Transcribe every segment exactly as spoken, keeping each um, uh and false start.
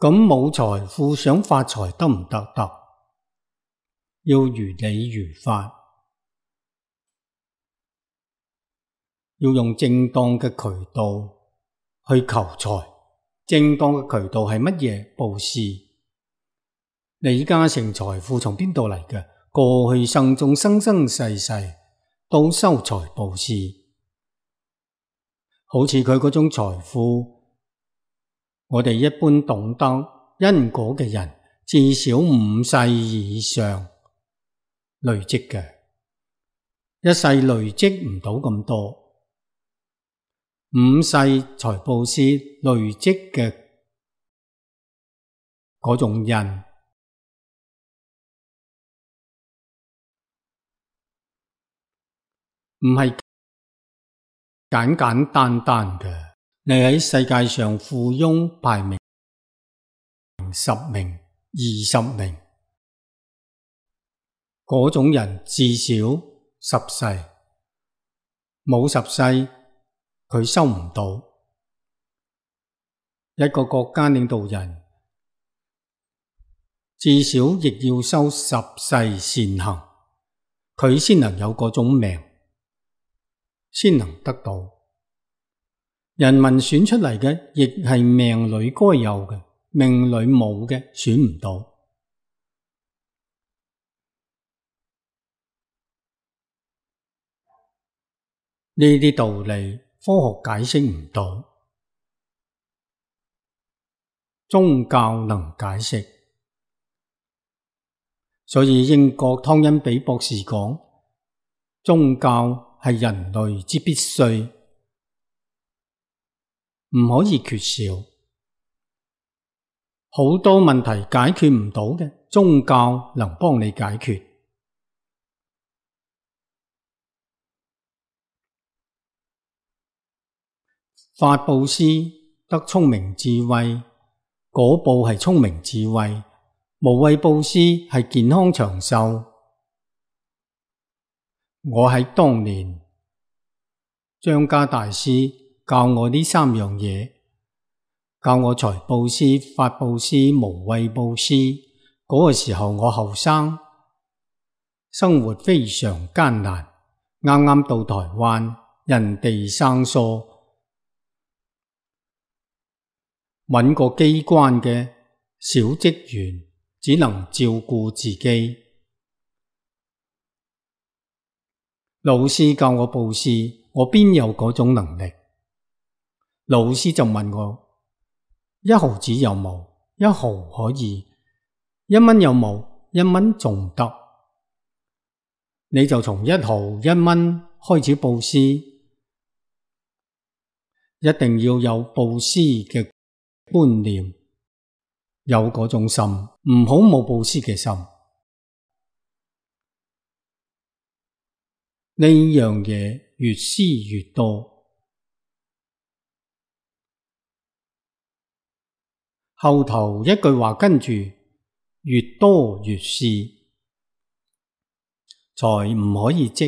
咁冇財富想發財得唔得？得，要如理如法，要用正當嘅渠道去求財。正當嘅渠道係乜嘢？布施。李嘉誠財富從邊度嚟嘅？過去生中生生世世都修財布施，好似佢嗰種財富，我哋一般懂得因果嘅人，至少五世以上累積嘅，一世累積唔到咁多。五世財布施累積嘅嗰種人，唔係簡簡單單嘅。你喺世界上富翁排名十名、二十名，嗰種人至少十世，冇十世佢收唔到。一個國家領導人至少亦要修十世善行，佢先能有嗰種命，先能得到。人民選出嚟嘅亦係命裏該有嘅，命裏冇嘅選唔到。呢啲道理科學解釋唔到，宗教能解釋。所以英國湯恩比博士講，宗教係人類之必須，唔可以缺少。好多問題解決唔到嘅，宗教能幫你解決。發布施得聰明智慧，果報係聰明智慧。無畏布施係健康長壽。我喺當年張家大師教我呢三樣嘢，教我財布施、法布施、無畏布施。嗰個時候我後生，生活非常艱難，啱啱到台灣，人地生疏，搵個機關嘅小職員，只能照顧自己。老師教我布施，我邊有嗰種能力？老師就問我：一毫子有冇？一毫可以。一蚊有冇？一蚊仲得。你就從一毫一蚊開始布施，一定要有布施嘅觀念，有嗰種心，唔好冇布施嘅心。呢樣嘢越施越多，後頭一句話跟住越多越施，財唔可以積，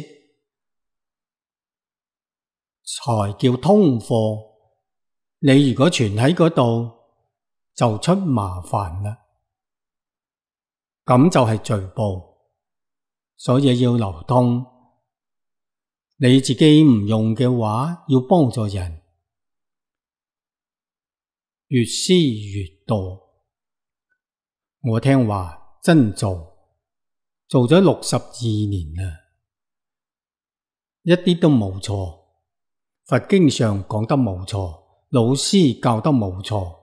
財叫通貨。你如果存喺嗰度，就出麻煩啦，咁就係罪報。所以要流通。你自己唔用嘅話，要幫助人，越施越多。我聽話真做，做咗六十二年啦，一啲都冇錯。佛經上講得冇錯，老師教得冇錯。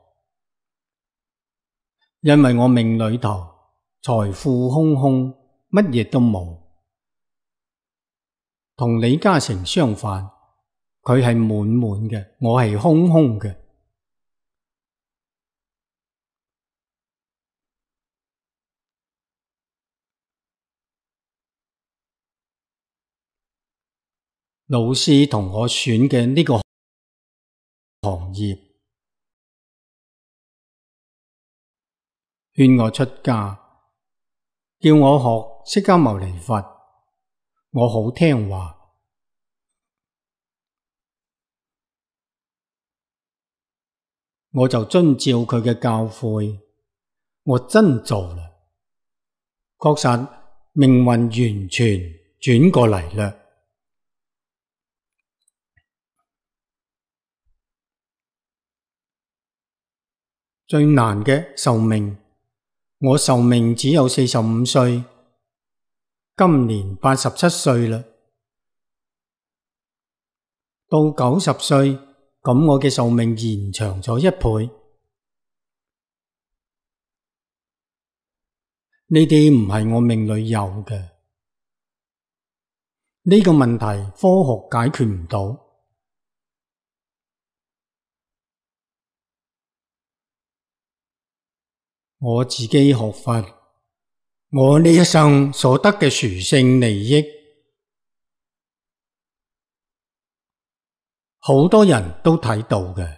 因為我命裏頭財富空空，乜嘢都冇。同李嘉誠相反，佢係滿滿嘅，我係空空嘅。老師同我選嘅呢個行業，勸我出家，叫我學釋迦牟尼佛，我好聽話。 我就遵照佢嘅教誨，我真做啦。確實命運完全轉過嚟啦。最難嘅壽命，我壽命只有四十五歲，今年八十七歲啦。到九十歲，咁我嘅壽命延長咗一倍。呢啲唔係我命裏有嘅，呢個問題科學解決唔到。我自己學佛，我呢一生所得嘅殊勝利益，好多人都睇到嘅。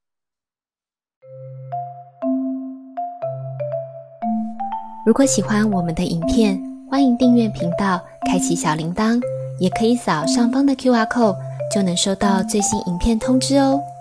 如果喜歡我們的影片，歡迎訂閱頻道，開啟小鈴鐺，也可以掃上方的 Q R code，就能收到最新影片通知哦。